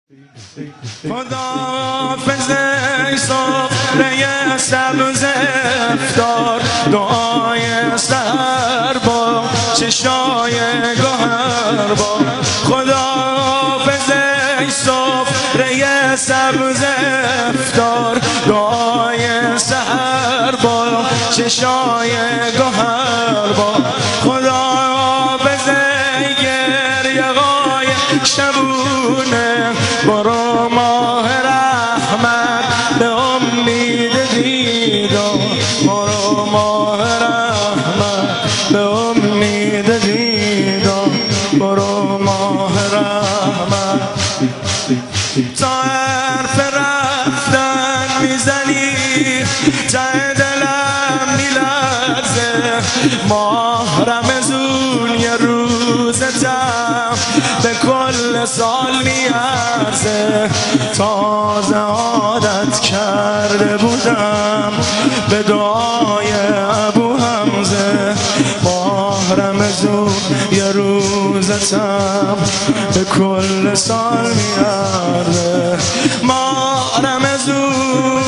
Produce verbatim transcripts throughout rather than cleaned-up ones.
خداحافظ ای سفره سبز افطار، دعای سحر با چشای گوهر با. خداحافظ ای سفره سبز افطار، دعای سحر با چشای گوهر با. خداحافظ ای گریه های شبونه، برو ماه رحمت به امید دیدار، برو ماه رحمت به امید دیدار، برو ماه رحمت. تا حرف رفتن میزنی ته دلم میلرزه، ماه رمضون یه روزتم به کل سال میارزه. تازه عادت کرده بودم به دعای ابو حمزه، ماه رمضون یه روزتم به کل سال میارزه. ماه رمضون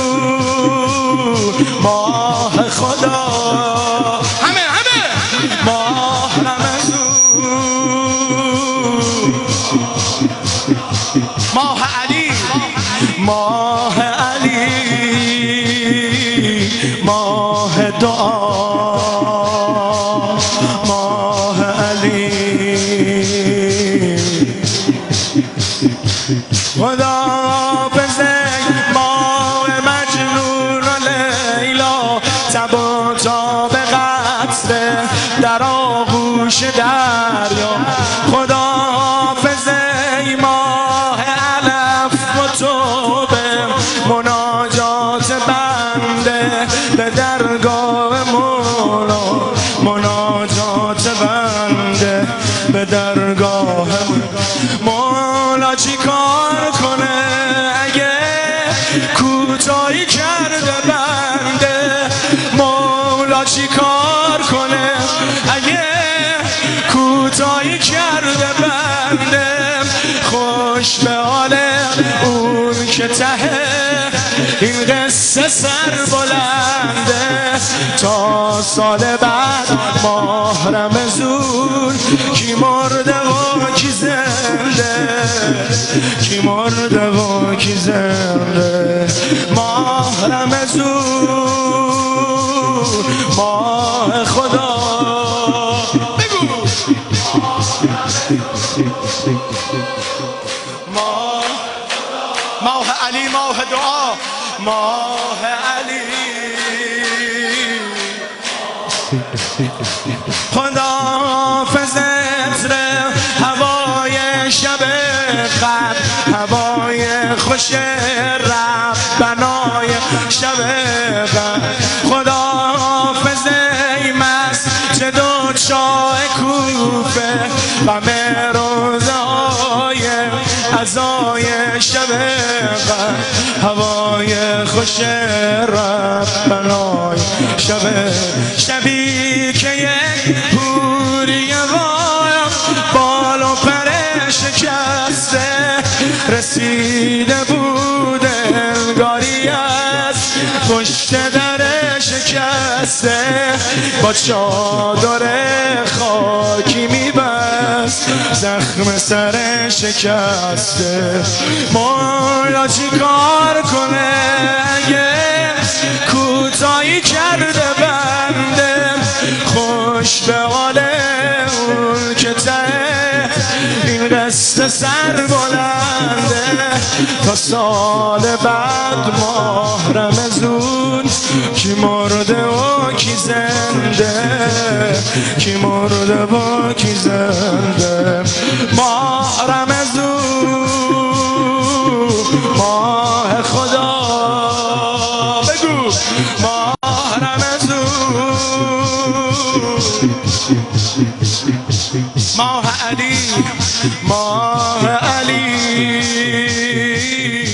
ماه خدا، همه همه ماه رمضون ماه علی، ماه علی، ماه دعا، ماه علی. خداحافظ ماه مجنون و لیلا، تب و تاب قطره در آغوش دریا. خداحافظ ماه علف و توبه، مناجات بنده به درگاه مولا، مناجات بنده به درگاه مولا. چی کار کنه اگه کوتاهی کرده بنده، مولا چی کار کنه اگه کوتاهی کرده بنده. خوش به حال اون که ته این قصه سر بلنده. تا سال بعد ماه رمضون کی مرده و کی زنده، کی مرده و کی زنده. ماه رمضون ماه خدا، بگو ماه ماه علی، ماه دعا، ماه علی. خداحافظ عطر هوای شب قدر، هوای خوش ربنای شب قدر. خداحافظ ای مسجد و چاه کوفه، غم روزه های عزای شب قدر، هوای خوش ربنای شب. شبی که یک حوری غایب بال و پر شکسته، رسیده بود انگاری از پشت در شکسته، با چادر خاکی میبست زخم سر شکسته. مولا چی کار کنه اگه کوتاهی کرده بنده، خوش به حال اون که ته این قصه سر بلنده. تا سال بعد ماه رمضون کی مرده و کی زنده، کی مرده و کی زنده. ماه رمضون ماه خدا، بگو ماه رمضون ماه علی، ماه علی.